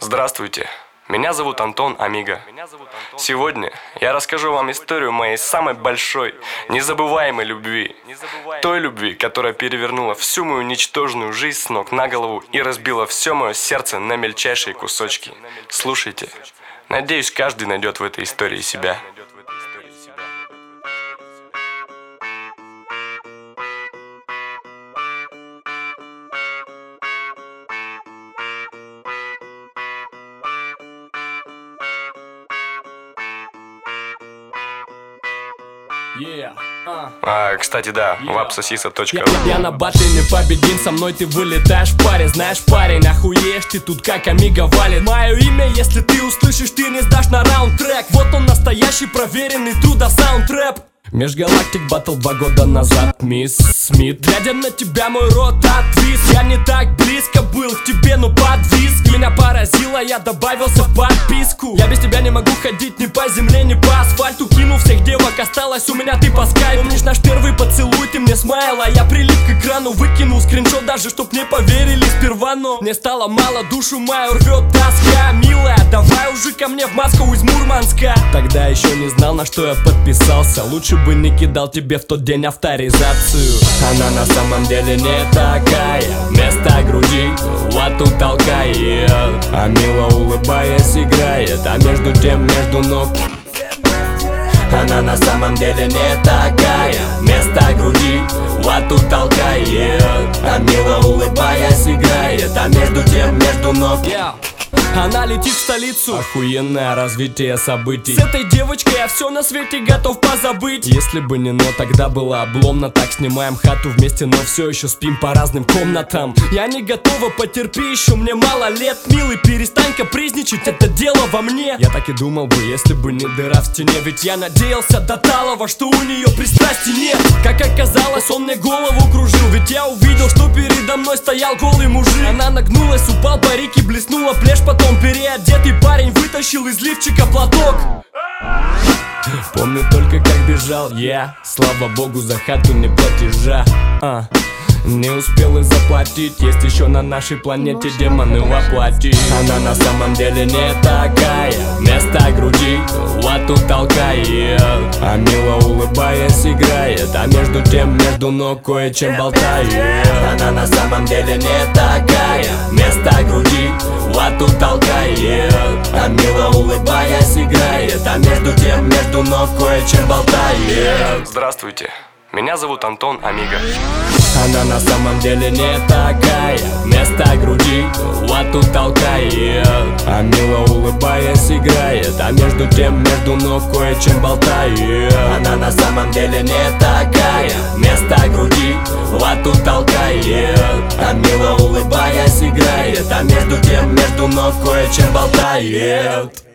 Здравствуйте, меня зовут Антон Амиго. Сегодня я расскажу вам историю моей самой большой, незабываемой любви. Той любви, которая перевернула всю мою ничтожную жизнь с ног на голову и разбила все мое сердце на мельчайшие кусочки. Слушайте, надеюсь, каждый найдет в этой истории себя. Кстати, да, wapsosisa.ru. Я на батле непобедим, со мной ты вылетаешь в паре. Знаешь, парень, охуеешь ты тут как Амиго валит. Мое имя, если ты услышишь, ты не сдашь на раунд-трек. Вот он настоящий, проверенный труда саунд-трэп. Межгалактик батл 2 года назад, мисс Смит. Глядя на тебя, мой рот отвис. Я не так близко был к тебе, но подвис. Меня поразило, я добавился в подписку. Я без тебя не могу ходить ни по земле, ни по асфальту. Кинул всех девок, осталась у меня ты по скайпу. Помнишь наш первый поцелуй, ты мне смайла. Я прилип к экрану, выкинул скриншот, даже чтоб не поверили сперва. Но мне стало мало, душу мою рвет тоска. Милая, давай уже ко мне в Москву из Мурманска. Тогда еще не знал, на что я подписался. Лучше бы не кидал тебе в тот день авторизацию. Она на самом деле не такая, вместо груди лату толкает, а мило улыбаясь играет, а между тем между ног. Она на самом деле не такая, вместо груди лату толкает, а мило улыбаясь играет, а между тем между ног. Она летит в столицу. Охуенное развитие событий. С этой девочкой я все на свете готов позабыть. Если бы не но, тогда было обломно. Так снимаем хату вместе, но все еще спим по разным комнатам. Я не готова, потерпи, еще мне мало лет. Милый, перестань капризничать, это дело во мне. Я так и думал бы, если бы не дыра в стене. Ведь я надеялся до талого, что у нее пристрастий нет. Как оказалось, он мне голову кружил. Ведь я увидел, что передо мной стоял голый мужик. Она нагнулась, упал парик и блеснула плешь. Потом переодетый парень вытащил из лифчика платок. Помню только, как бежал я. Слава богу, за хату не платежа. Не успел и заплатить. Есть еще на нашей планете демоны воплоти. Она на самом деле не такая, вместо груди лату толкает, а мило улыбаясь играет, а между тем между ног кое-чем болтает. Она на самом деле не такая, вместо груди лату толкает, а мило улыбаясь играет, а между тем между ног кое-чем болтает. Здравствуйте, меня зовут Антон Амиго. Она на самом деле не такая, вместо груди лату толкает, а мило улыбаясь играет, а между тем между ног кое-чем болтает. Она на самом деле не такая, вместо груди лату толкает, а мило улыбаясь играет, а между тем между ног кое-чем болтает.